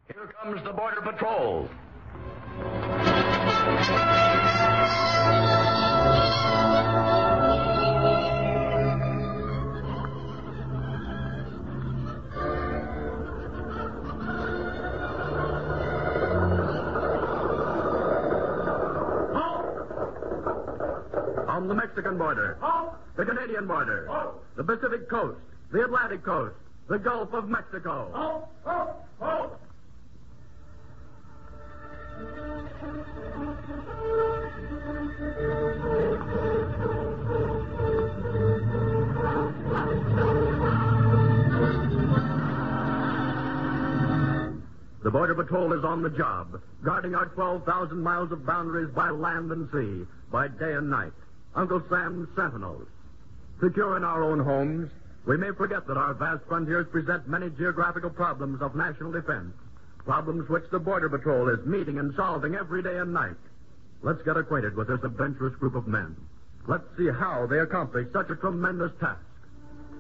Here comes the Border Patrol. On the Mexican border, the Canadian border, the Pacific coast, the Atlantic coast, the Gulf of Mexico. The Border Patrol is on the job, guarding our 12,000 miles of boundaries by land and sea, by day and night. Uncle Sam's sentinels. Secure in our own homes, we may forget that our vast frontiers present many geographical problems of national defense, problems which the Border Patrol is meeting and solving every day and night. Let's get acquainted with this adventurous group of men. Let's see how they accomplish such a tremendous task.